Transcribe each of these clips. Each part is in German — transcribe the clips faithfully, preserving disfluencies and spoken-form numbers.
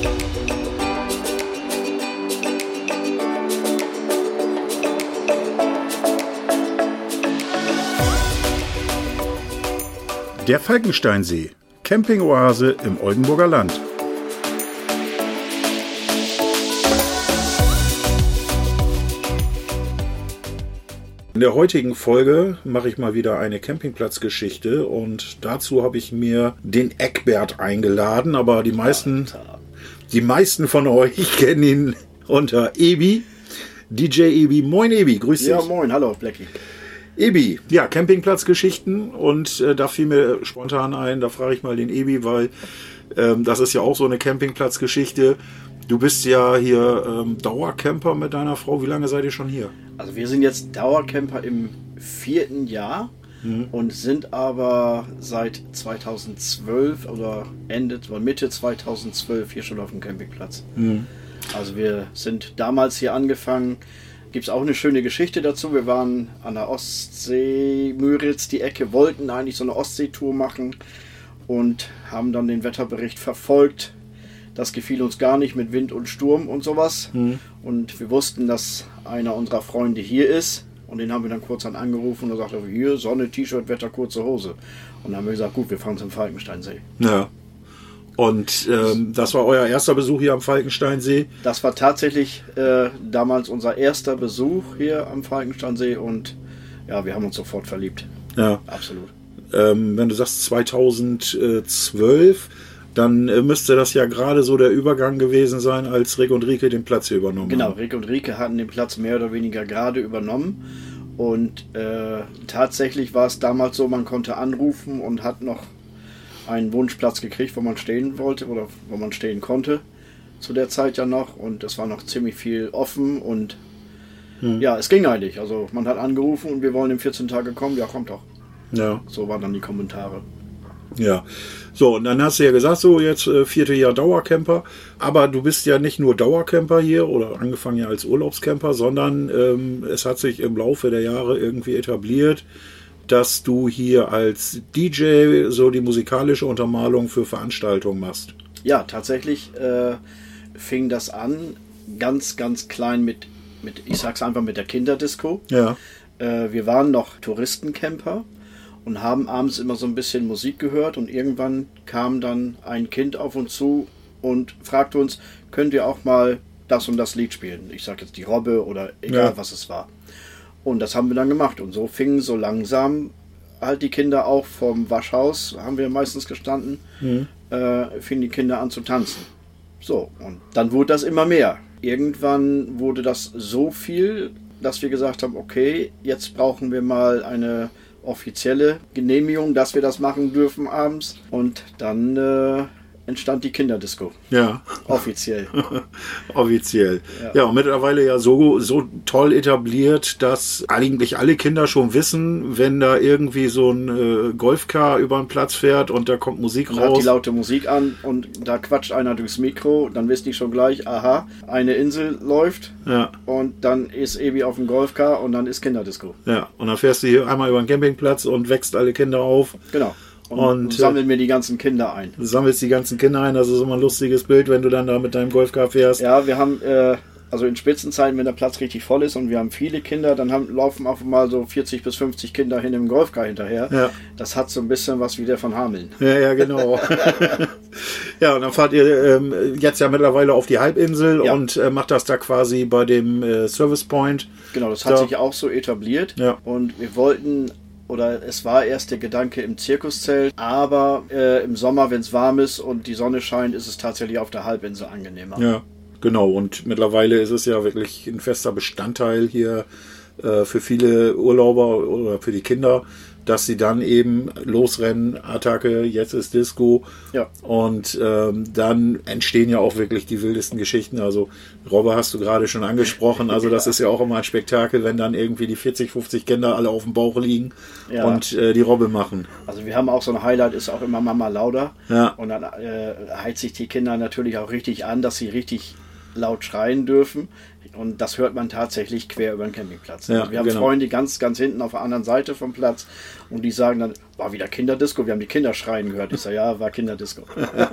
Der Falkensteinsee, Campingoase im Oldenburger Land. In der heutigen Folge mache ich mal wieder eine Campingplatzgeschichte und dazu habe ich mir den Eckbert eingeladen, aber die meisten, die meisten von euch kennen ihn unter Ebi, D J Ebi. Moin Ebi, grüß dich. Ja, moin, hallo Blackie. Ebi, ja, Campingplatzgeschichten und äh, da fiel mir spontan ein, da frage ich mal den Ebi, weil ähm, das ist ja auch so eine Campingplatzgeschichte. Du bist ja hier ähm, Dauercamper mit deiner Frau. Wie lange seid ihr schon hier? Also wir sind jetzt Dauercamper im vierten Jahr mhm. und sind aber seit zweitausendzwölf oder Ende, Mitte zweitausendzwölf hier schon auf dem Campingplatz. Mhm. Also wir sind damals hier angefangen. Gibt es auch eine schöne Geschichte dazu. Wir waren an der Ostsee, Müritz, die Ecke, wollten eigentlich so eine Ostseetour machen und haben dann den Wetterbericht verfolgt. Das gefiel uns gar nicht mit Wind und Sturm und sowas. Mhm. Und wir wussten, dass einer unserer Freunde hier ist. Und den haben wir dann kurz an angerufen und er sagte, hier, Sonne, T-Shirt, Wetter, kurze Hose. Und dann haben wir gesagt, gut, wir fahren zum Falkensteinsee. Ja. Und ähm, das war euer erster Besuch hier am Falkensteinsee? Das war tatsächlich äh, damals unser erster Besuch hier am Falkensteinsee und ja, wir haben uns sofort verliebt. Ja. Absolut. Ähm, wenn du sagst zweitausendzwölf, dann äh, müsste das ja gerade so der Übergang gewesen sein, als Rick und Rike den Platz hier übernommen genau, haben. Genau, Rick und Rike hatten den Platz mehr oder weniger gerade übernommen und äh, tatsächlich war es damals so, man konnte anrufen und hat noch einen Wunschplatz gekriegt, wo man stehen wollte oder wo man stehen konnte zu der Zeit ja noch und es war noch ziemlich viel offen und hm. ja, es ging eigentlich. Also man hat angerufen und wir wollen in vierzehn Tage kommen, ja kommt doch. Ja. So waren dann die Kommentare. Ja, so und dann hast du ja gesagt, so jetzt äh, vierte Jahr Dauercamper, aber du bist ja nicht nur Dauercamper hier oder angefangen ja als Urlaubscamper, sondern ähm, es hat sich im Laufe der Jahre irgendwie etabliert, dass du hier als D J so die musikalische Untermalung für Veranstaltungen machst. Ja, tatsächlich äh, fing das an, ganz, ganz klein mit, mit, ich sag's einfach, mit der Kinderdisco. Ja. Äh, wir waren noch Touristencamper und haben abends immer so ein bisschen Musik gehört und irgendwann kam dann ein Kind auf uns zu und fragte uns, könnt ihr auch mal das und das Lied spielen? Ich sag jetzt die Robbe oder egal, ja. was es war. Und das haben wir dann gemacht. Und so fingen so langsam halt die Kinder auch vom Waschhaus, haben wir meistens gestanden, mhm. äh, fingen die Kinder an zu tanzen. So, und dann wurde das immer mehr. Irgendwann wurde das so viel, dass wir gesagt haben, okay, jetzt brauchen wir mal eine offizielle Genehmigung, dass wir das machen dürfen abends. Und dann äh, entstand die Kinderdisco. Ja. Offiziell. Offiziell. Ja. ja, und mittlerweile ja so, so toll etabliert, dass eigentlich alle Kinder schon wissen, wenn da irgendwie so ein äh, Golfcar über den Platz fährt und da kommt Musik und raus. Hat die laute Musik an und da quatscht einer durchs Mikro, dann wissen die schon gleich, aha, eine Insel läuft ja. und dann ist Ebi auf dem Golfcar und dann ist Kinderdisco. Ja, und dann fährst du hier einmal über den Campingplatz und wächst alle Kinder auf. Genau. Und, und sammeln mir die ganzen Kinder ein. Du sammelst die ganzen Kinder ein, das ist immer ein lustiges Bild, wenn du dann da mit deinem Golfcar fährst. Ja, wir haben, äh, also in Spitzenzeiten, wenn der Platz richtig voll ist und wir haben viele Kinder, dann haben, laufen auch mal so vierzig bis fünfzig Kinder hin im Golfcar hinterher. Ja. Das hat so ein bisschen was wie der von Hameln. Ja, ja, genau. Ja, und dann fahrt ihr ähm, jetzt ja mittlerweile auf die Halbinsel ja. und äh, macht das da quasi bei dem äh, Service Point. Genau, das hat da. sich auch so etabliert. Ja. Und wir wollten... Oder es war erst der Gedanke im Zirkuszelt, aber äh, im Sommer, wenn es warm ist und die Sonne scheint, ist es tatsächlich auf der Halbinsel angenehmer. Ja, genau. Und mittlerweile ist es ja wirklich ein fester Bestandteil hier äh, für viele Urlauber oder für die Kinder, dass sie dann eben losrennen, Attacke, jetzt ist Disco. Ja. Und ähm, dann entstehen ja auch wirklich die wildesten Geschichten. Also Robbe hast du gerade schon angesprochen. Also das ist ja auch immer ein Spektakel, wenn dann irgendwie die vierzig, fünfzig Kinder alle auf dem Bauch liegen ja. und äh, die Robbe machen. Also wir haben auch so ein Highlight, ist auch immer Mama Lauda. Ja. Und dann äh, heizt sich die Kinder natürlich auch richtig an, dass sie richtig laut schreien dürfen. Und das hört man tatsächlich quer über den Campingplatz. Ja, wir haben genau. Freunde ganz, ganz hinten auf der anderen Seite vom Platz und die sagen dann, war wieder Kinderdisco, wir haben die Kinder schreien gehört. Ich sage, ja, war Kinderdisco.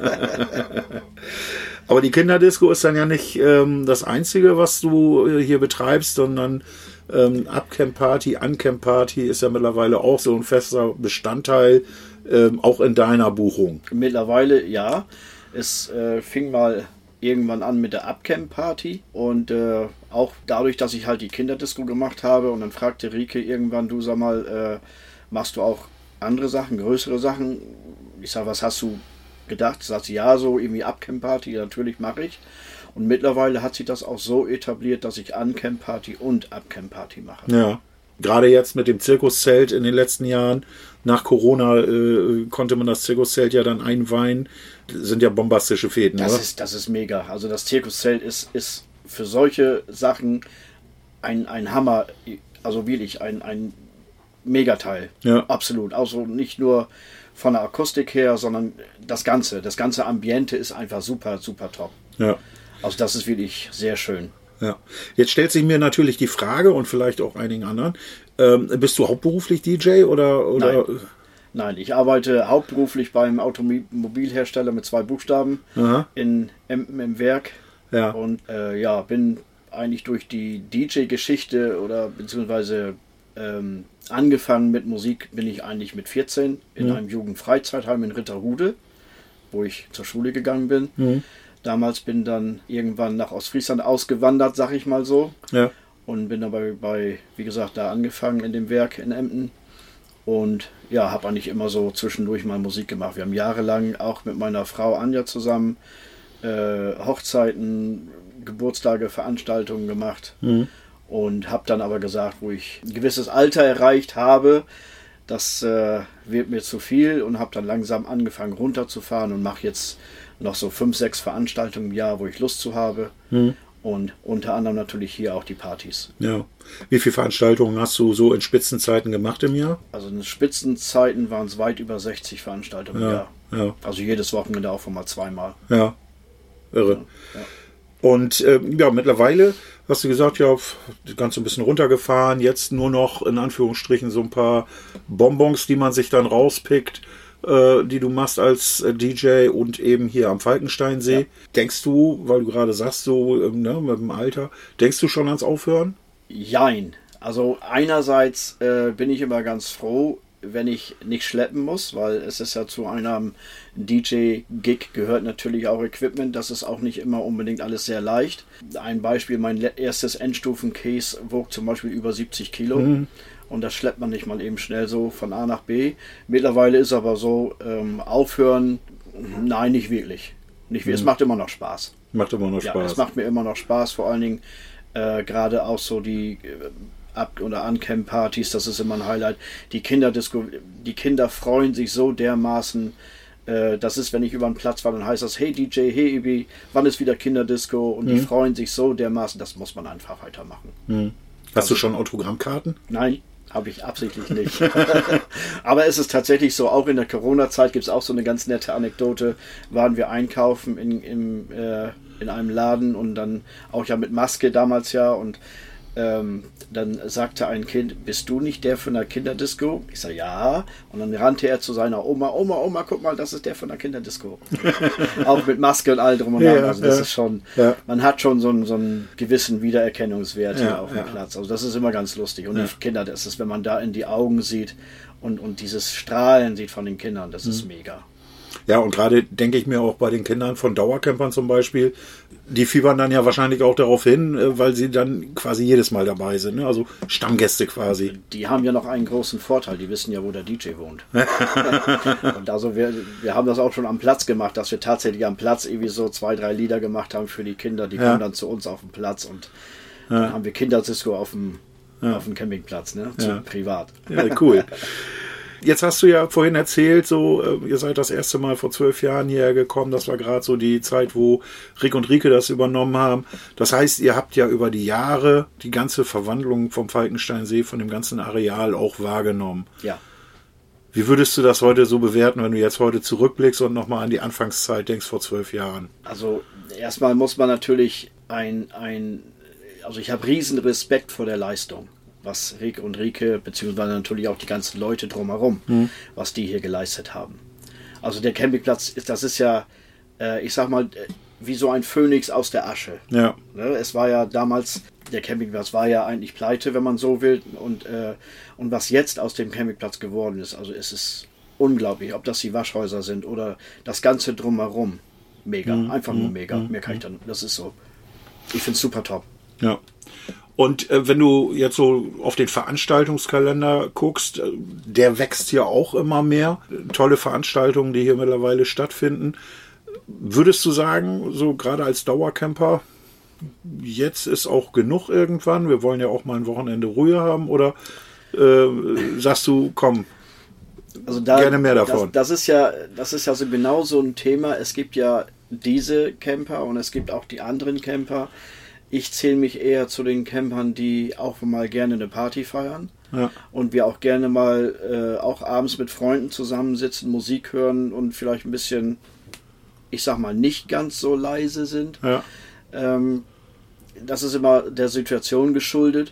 Aber die Kinderdisco ist dann ja nicht ähm, das Einzige, was du äh, hier betreibst, sondern ähm, Abcamp-Party, Uncamp-Party ist ja mittlerweile auch so ein fester Bestandteil, ähm, auch in deiner Buchung. Mittlerweile ja. Es äh, fing mal irgendwann an mit der Abcamp-Party und äh, auch dadurch, dass ich halt die Kinderdisco gemacht habe und dann fragte Rike irgendwann, du sag mal, äh, machst du auch andere Sachen, größere Sachen? Ich sag, was hast du gedacht? Sagt sie, ja, so irgendwie Abcamp-Party, natürlich mache ich. Und mittlerweile hat sich das auch so etabliert, dass ich Uncamp-Party und Abcamp-Party mache. Ja, gerade jetzt mit dem Zirkuszelt in den letzten Jahren, nach Corona äh, konnte man das Zirkuszelt ja dann einweihen. Sind ja bombastische Fäden, das oder? Ist, das ist mega. Also das Zirkuszelt ist, ist für solche Sachen ein, ein Hammer, also wirklich ein, ein Megateil. Ja. Absolut. Also nicht nur von der Akustik her, sondern das Ganze. Das ganze Ambiente ist einfach super, super top. Ja. Also das ist wirklich sehr schön. Ja. Jetzt stellt sich mir natürlich die Frage und vielleicht auch einigen anderen, ähm, bist du hauptberuflich D J oder? oder? Nein. Nein, ich arbeite hauptberuflich beim Automobilhersteller mit zwei Buchstaben Aha. in Emden im Werk. Ja. Und äh, ja, bin eigentlich durch die D J-Geschichte oder beziehungsweise ähm, angefangen mit Musik bin ich eigentlich mit vierzehn in Mhm. einem Jugendfreizeitheim in Ritterhude, wo ich zur Schule gegangen bin. Mhm. Damals bin dann irgendwann nach Ostfriesland ausgewandert, sag ich mal so. Ja. Und bin dabei bei, wie gesagt, da angefangen in dem Werk in Emden. Und ja, habe eigentlich immer so zwischendurch mal Musik gemacht. Wir haben jahrelang auch mit meiner Frau Anja zusammen äh, Hochzeiten, Geburtstage, Veranstaltungen gemacht. Mhm. Und habe dann aber gesagt, wo ich ein gewisses Alter erreicht habe, das äh, wird mir zu viel und habe dann langsam angefangen runterzufahren und mache jetzt noch so fünf, sechs Veranstaltungen im Jahr, wo ich Lust zu habe. Mhm. Und unter anderem natürlich hier auch die Partys. Ja. Wie viele Veranstaltungen hast du so in Spitzenzeiten gemacht im Jahr? Also in Spitzenzeiten waren es weit über sechzig Veranstaltungen im Ja. Jahr. Ja. Also jedes Wochenende auch mal zweimal. Ja. Irre. Ja. Und äh, ja, mittlerweile hast du gesagt, ja, ganz ein bisschen runtergefahren, jetzt nur noch in Anführungsstrichen so ein paar Bonbons, die man sich dann rauspickt, äh, die du machst als äh, D J und eben hier am Falkensteinsee. Ja. Denkst du, weil du gerade sagst, so ähm, ne, mit dem Alter, denkst du schon ans Aufhören? Jein. Also einerseits äh, bin ich immer ganz froh, wenn ich nicht schleppen muss, weil es ist ja zu einem D J-Gig gehört natürlich auch Equipment. Das ist auch nicht immer unbedingt alles sehr leicht. Ein Beispiel, mein erstes Endstufen-Case wog zum Beispiel über siebzig Kilo. Mhm. Und das schleppt man nicht mal eben schnell so von A nach B. Mittlerweile ist aber so, ähm, aufhören, nein, nicht wirklich. Nicht, mhm. Es macht immer noch Spaß. Macht immer noch Ja, Spaß. es macht mir immer noch Spaß, vor allen Dingen äh, gerade auch so die äh, Ab- oder Uncamp-Partys, das ist immer ein Highlight. Die Kinderdisco, die Kinder freuen sich so dermaßen. Äh, das ist, wenn ich über den Platz war, dann heißt das, hey D J, hey Ibi, wann ist wieder Kinderdisco? Und Mhm. die freuen sich so dermaßen, das muss man einfach weitermachen. Mhm. Hast du schon Autogrammkarten? Nein, habe ich absichtlich nicht. Aber es ist tatsächlich so, auch in der Corona-Zeit gibt es auch so eine ganz nette Anekdote. Waren wir einkaufen in, im, äh, in einem Laden und dann auch ja mit Maske damals ja und ähm, dann sagte ein Kind, bist du nicht der von der Kinderdisco? Ich sage, ja. Und dann rannte er zu seiner Oma, Oma, Oma, guck mal, das ist der von der Kinderdisco. Auch mit Maske und all drum und dran. Ja, also das ja. ist schon, Ja. man hat schon so einen, so einen gewissen Wiedererkennungswert Ja, hier auf dem ja. Platz. Also das ist immer ganz lustig. Und Ja. die Kinder, das ist, wenn man da in die Augen sieht und, und dieses Strahlen sieht von den Kindern, das ist mega. Ja, und gerade denke ich mir auch bei den Kindern von Dauercampern zum Beispiel, die fiebern dann ja wahrscheinlich auch darauf hin, äh, weil sie dann quasi jedes Mal dabei sind. Ne? Also Stammgäste quasi. Die haben ja noch einen großen Vorteil, die wissen ja, wo der D J wohnt. Und also wir, wir haben das auch schon am Platz gemacht, dass wir tatsächlich am Platz irgendwie so zwei, drei Lieder gemacht haben für die Kinder, die Ja. kommen dann zu uns auf den Platz und dann haben wir Kinderdisco auf dem, Ja. auf dem Campingplatz, ne? Zu, Ja. privat. Ja, cool. Jetzt hast du ja vorhin erzählt, so äh, ihr seid das erste Mal vor zwölf Jahren hierher gekommen. Das war gerade so die Zeit, wo Rick und Rike das übernommen haben. Das heißt, ihr habt ja über die Jahre die ganze Verwandlung vom Falkensteinsee, von dem ganzen Areal auch wahrgenommen. Ja. Wie würdest du das heute so bewerten, wenn du jetzt heute zurückblickst und nochmal an die Anfangszeit denkst vor zwölf Jahren? Also erstmal muss man natürlich ein, ein also ich habe riesen Respekt vor der Leistung, was Rick und Rike, beziehungsweise natürlich auch die ganzen Leute drumherum, mhm. was die hier geleistet haben. Also der Campingplatz, ist, das ist ja, äh, ich sag mal, wie so ein Phönix aus der Asche. Ja. Ne? Es war ja damals, der Campingplatz war ja eigentlich pleite, wenn man so will. Und, äh, und was jetzt aus dem Campingplatz geworden ist, also es ist unglaublich, ob das die Waschhäuser sind oder das Ganze drumherum. Mega, mhm. einfach nur mega. Mhm. Mehr kann ich dann, das ist so. Ich finde es super top. Ja. Und äh, wenn du jetzt so auf den Veranstaltungskalender guckst, äh, der wächst ja auch immer mehr. Tolle Veranstaltungen, die hier mittlerweile stattfinden. Würdest du sagen, so gerade als Dauercamper, jetzt ist auch genug irgendwann, wir wollen ja auch mal ein Wochenende Ruhe haben, oder äh, sagst du, komm, also da, gerne mehr davon? Das, das ist ja, das ist ja so genau so ein Thema. Es gibt ja diese Camper und es gibt auch die anderen Camper. Ich zähle mich eher zu den Campern, die auch mal gerne eine Party feiern. Ja. Und wir auch gerne mal äh, auch abends mit Freunden zusammensitzen, Musik hören und vielleicht ein bisschen, ich sag mal, nicht ganz so leise sind. Ja. Ähm, das ist immer der Situation geschuldet.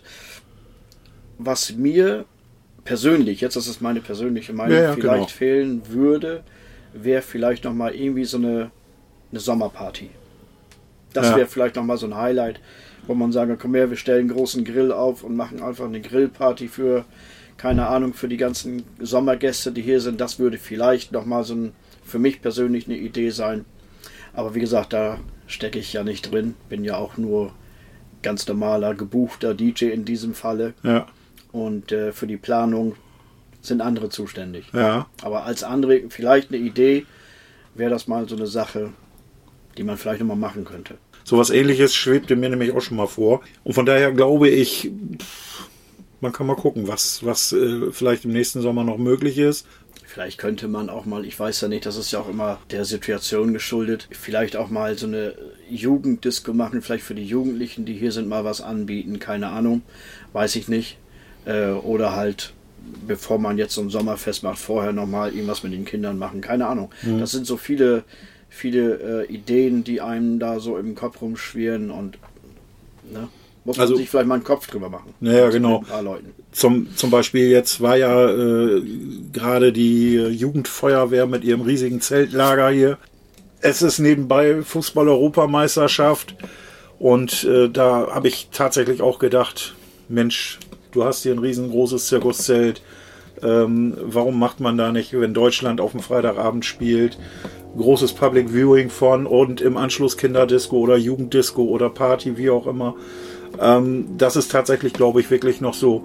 Was mir persönlich, jetzt das ist meine persönliche Meinung, ja, ja, vielleicht genau. fehlen würde, wäre vielleicht nochmal irgendwie so eine, eine Sommerparty. Das ja. wäre vielleicht nochmal so ein Highlight, wo man sagen, komm her, wir stellen einen großen Grill auf und machen einfach eine Grillparty für, keine Ahnung, für die ganzen Sommergäste, die hier sind. Das würde vielleicht nochmal so ein, für mich persönlich eine Idee sein. Aber wie gesagt, da stecke ich ja nicht drin. Bin ja auch nur ganz normaler, gebuchter D J in diesem Falle. Ja. Und äh, für die Planung sind andere zuständig. Ja. Aber als andere, vielleicht eine Idee, wäre das mal so eine Sache, die man vielleicht nochmal machen könnte. So was Ähnliches schwebte mir nämlich auch schon mal vor. Und von daher glaube ich, man kann mal gucken, was, was äh, vielleicht im nächsten Sommer noch möglich ist. Vielleicht könnte man auch mal, ich weiß ja nicht, das ist ja auch immer der Situation geschuldet, vielleicht auch mal so eine Jugenddisco machen, vielleicht für die Jugendlichen, die hier sind, mal was anbieten, keine Ahnung, weiß ich nicht. Äh, oder halt, bevor man jetzt so ein Sommerfest macht, vorher nochmal irgendwas mit den Kindern machen, keine Ahnung. Mhm. Das sind so viele... viele äh, Ideen, die einem da so im Kopf rumschwirren und ne, muss man also, sich vielleicht mal einen Kopf drüber machen. Ja, genau. Ein paar Leuten. Zum, zum Beispiel jetzt war ja äh, gerade die Jugendfeuerwehr mit ihrem riesigen Zeltlager hier. Es ist nebenbei Fußball-Europameisterschaft und äh, da habe ich tatsächlich auch gedacht, Mensch, du hast hier ein riesengroßes Zirkuszelt. Ähm, warum macht man da nicht, wenn Deutschland auf dem Freitagabend spielt, großes Public Viewing von und im Anschluss Kinderdisco oder Jugenddisco oder Party, wie auch immer. Ähm, das ist tatsächlich, glaube ich, wirklich noch so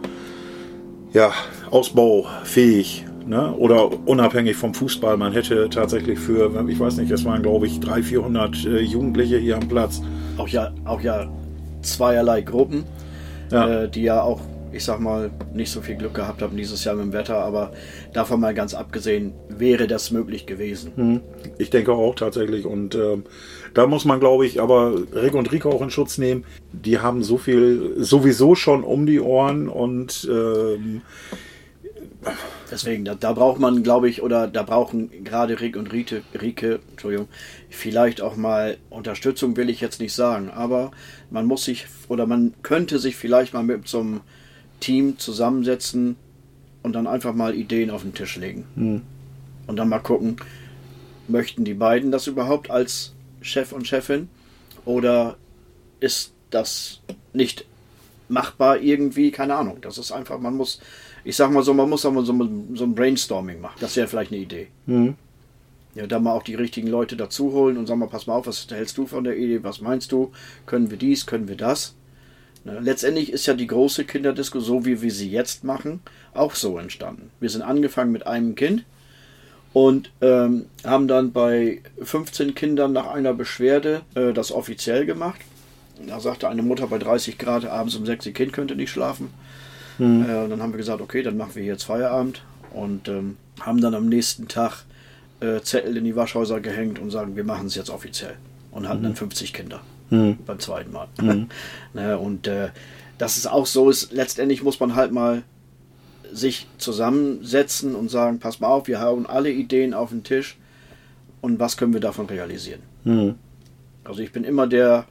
ja, ausbaufähig. Ne? Oder unabhängig vom Fußball. Man hätte tatsächlich für, ich weiß nicht, es waren, glaube ich, dreihundert, vierhundert äh, Jugendliche hier am Platz. Auch ja, auch ja zweierlei Gruppen, ja. Äh, die ja auch, ich sag mal, nicht so viel Glück gehabt haben dieses Jahr mit dem Wetter, aber davon mal ganz abgesehen, wäre das möglich gewesen. Ich denke auch tatsächlich und ähm, da muss man, glaube ich, aber Rick und Rike auch in Schutz nehmen. Die haben so viel sowieso schon um die Ohren und ähm, deswegen, da, da braucht man, glaube ich, oder da brauchen gerade Rick und Rike, Rike, Entschuldigung, vielleicht auch mal Unterstützung, will ich jetzt nicht sagen, aber man muss sich, oder man könnte sich vielleicht mal mit so einem Team zusammensetzen und dann einfach mal Ideen auf den Tisch legen. Hm. Und dann mal gucken, möchten die beiden das überhaupt als Chef und Chefin oder ist das nicht machbar irgendwie? Keine Ahnung. Das ist einfach, man muss, ich sag mal so, man muss aber so, so ein Brainstorming machen. Das wäre vielleicht eine Idee. Hm. Ja, da mal auch die richtigen Leute dazu holen und sagen mal, pass mal auf, was hältst du von der Idee? Was meinst du? Können wir dies? Können wir das? Letztendlich ist ja die große Kinderdisco, so wie wir sie jetzt machen, auch so entstanden. Wir sind angefangen mit einem Kind und ähm, haben dann bei fünfzehn Kindern nach einer Beschwerde äh, das offiziell gemacht. Da sagte eine Mutter bei dreißig Grad abends um sechs, ihr Kind könnte nicht schlafen. Mhm. Äh, dann haben wir gesagt, okay, dann machen wir jetzt Feierabend und ähm, haben dann am nächsten Tag äh, Zettel in die Waschhäuser gehängt und sagen, wir machen es jetzt offiziell. Und hatten mhm. dann fünfzig Kinder. Mhm. Beim zweiten Mal. Mhm. ne, und äh, dass es auch so ist, letztendlich muss man halt mal sich zusammensetzen und sagen, pass mal auf, wir hauen alle Ideen auf den Tisch und was können wir davon realisieren. Mhm. Also ich bin immer der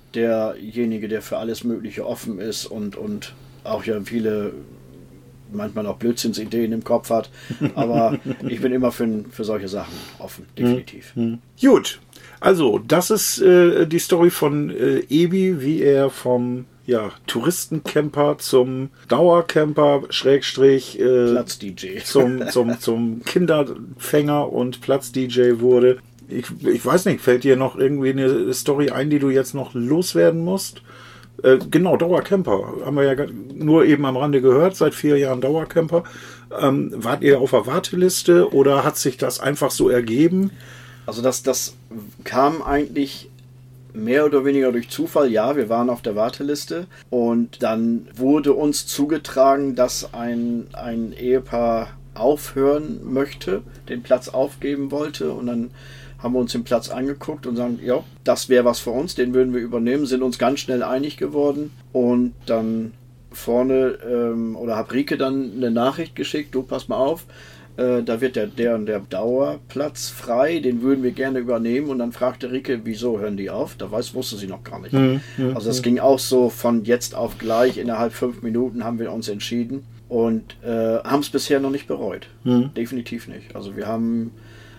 derjenige, der für alles Mögliche offen ist und, und auch ja viele, manchmal auch Blödsinnsideen im Kopf hat. Aber ich bin immer für, für solche Sachen offen, definitiv. Hm. Gut, also das ist äh, die Story von äh, Ebi, wie er vom ja, Touristencamper zum Dauercamper, Schrägstrich, äh, Platz-D J. zum, zum, zum Kinderfänger und Platz-D J wurde. Ich, ich weiß nicht, fällt dir noch irgendwie eine Story ein, die du jetzt noch loswerden musst? Äh, genau, Dauercamper. Haben wir ja nur eben am Rande gehört, seit vier Jahren Dauercamper. Ähm, wart ihr auf der Warteliste oder hat sich das einfach so ergeben? Also das, das kam eigentlich mehr oder weniger durch Zufall. Ja, wir waren auf der Warteliste und dann wurde uns zugetragen, dass ein, ein Ehepaar aufhören möchte, den Platz aufgeben wollte, und dann haben wir uns den Platz angeguckt und sagen, ja, das wäre was für uns, den würden wir übernehmen, sind uns ganz schnell einig geworden und dann vorne ähm, oder hab Rike dann eine Nachricht geschickt, du pass mal auf, äh, da wird der, der und der Dauerplatz frei, den würden wir gerne übernehmen, und dann fragte Rike, wieso hören die auf? Da weiß, wusste sie noch gar nicht. Mhm, also das ging auch so von jetzt auf gleich, innerhalb fünf Minuten haben wir uns entschieden und äh, haben es bisher noch nicht bereut. Mhm. Definitiv nicht. Also wir haben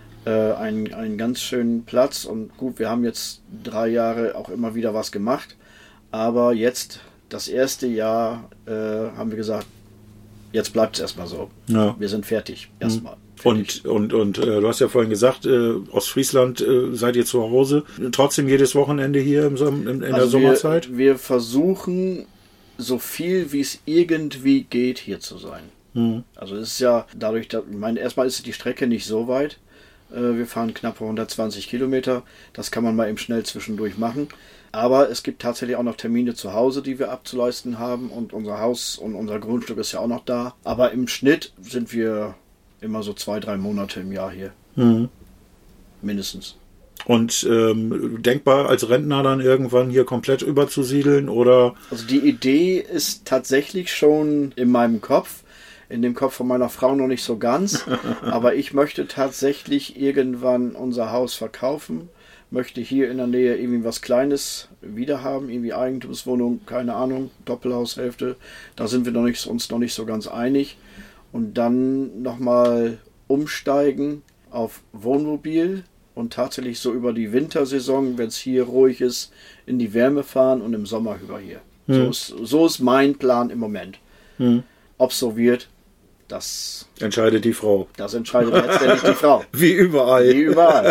Einen, einen ganz schönen Platz, und gut, wir haben jetzt drei Jahre auch immer wieder was gemacht, aber jetzt, das erste Jahr, äh, haben wir gesagt, jetzt bleibt es erstmal so. Ja. Wir sind fertig, erstmal. Und, und, und äh, du hast ja vorhin gesagt, äh, Ostfriesland äh, seid ihr zu Hause, trotzdem jedes Wochenende hier im, in, in also der Sommerzeit? Wir, wir versuchen, so viel wie es irgendwie geht, hier zu sein. Mhm. Also es ist ja dadurch, dass, ich meine, erstmal ist die Strecke nicht so weit. Wir fahren knappe hundertzwanzig Kilometer. Das kann man mal eben schnell zwischendurch machen. Aber es gibt tatsächlich auch noch Termine zu Hause, die wir abzuleisten haben. Und unser Haus und unser Grundstück ist ja auch noch da. Aber im Schnitt sind wir immer so zwei, drei Monate im Jahr hier. Mhm. Mindestens. Und ähm, denkbar als Rentner dann irgendwann hier komplett überzusiedeln, oder? Also die Idee ist tatsächlich schon in meinem Kopf. In dem Kopf von meiner Frau noch nicht so ganz, aber ich möchte tatsächlich irgendwann unser Haus verkaufen, möchte hier in der Nähe irgendwie was Kleines wieder haben, irgendwie Eigentumswohnung, keine Ahnung, Doppelhaushälfte, da sind wir noch nicht, uns noch nicht so ganz einig, und dann nochmal umsteigen auf Wohnmobil und tatsächlich so über die Wintersaison, wenn es hier ruhig ist, in die Wärme fahren und im Sommer über hier. Hm. So ist, so ist mein Plan im Moment. Hm. Ob es so wird, das entscheidet die Frau. Das entscheidet letztendlich die Frau. Wie überall. Wie überall.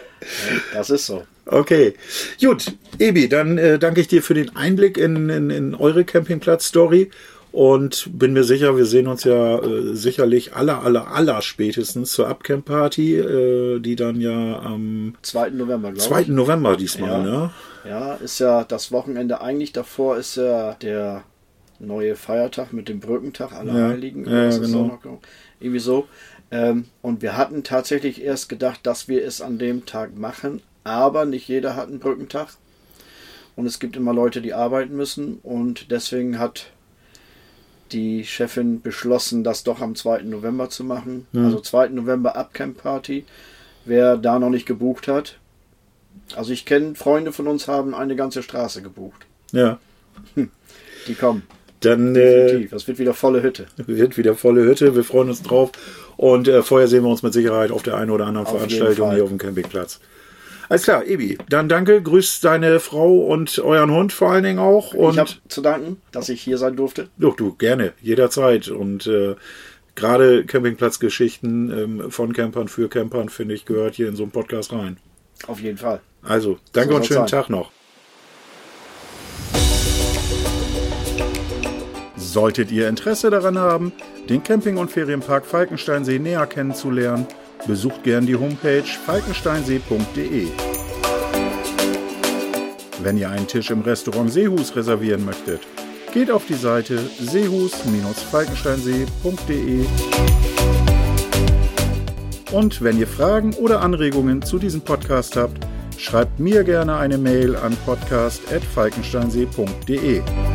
Das ist so. Okay. Gut, Ebi, dann äh, danke ich dir für den Einblick in, in, in eure Campingplatz-Story und bin mir sicher, wir sehen uns ja äh, sicherlich aller, aller, aller spätestens zur Upcamp-Party, äh, die dann ja am zweiten November, glaube ich. zweiten November diesmal, ja. ne? Ja, ist ja das Wochenende eigentlich davor, ist ja der neue Feiertag mit dem Brückentag aller ja, Heiligen. Ja, ja, genau. Irgendwie so. Ähm, und wir hatten tatsächlich erst gedacht, dass wir es an dem Tag machen, aber nicht jeder hat einen Brückentag. Und es gibt immer Leute, die arbeiten müssen, und deswegen hat die Chefin beschlossen, das doch am zweiten November zu machen. Hm. Also zweiten November Upcamp Party. Wer da noch nicht gebucht hat. Also ich kenne, Freunde von uns haben eine ganze Straße gebucht. Ja. Die kommen. Dann äh, das wird wieder volle Hütte. Wird wieder volle Hütte. Wir freuen uns drauf. Und äh, vorher sehen wir uns mit Sicherheit auf der einen oder anderen auf Veranstaltung hier auf dem Campingplatz. Alles klar, Ebi. Dann danke. Grüß deine Frau und euren Hund vor allen Dingen auch. Und ich habe zu danken, dass ich hier sein durfte. Doch, du, gerne. Jederzeit. Und äh, gerade Campingplatzgeschichten ähm, von Campern für Campern, finde ich, gehört hier in so einen Podcast rein. Auf jeden Fall. Also, danke so und schönen sein. Tag noch. Solltet ihr Interesse daran haben, den Camping- und Ferienpark Falkensteinsee näher kennenzulernen, besucht gern die Homepage falkensteinsee punkt de. Wenn ihr einen Tisch im Restaurant Seehus reservieren möchtet, geht auf die Seite seehus falkensteinsee punkt de. Und wenn ihr Fragen oder Anregungen zu diesem Podcast habt, schreibt mir gerne eine Mail an podcast at falkensteinsee punkt de.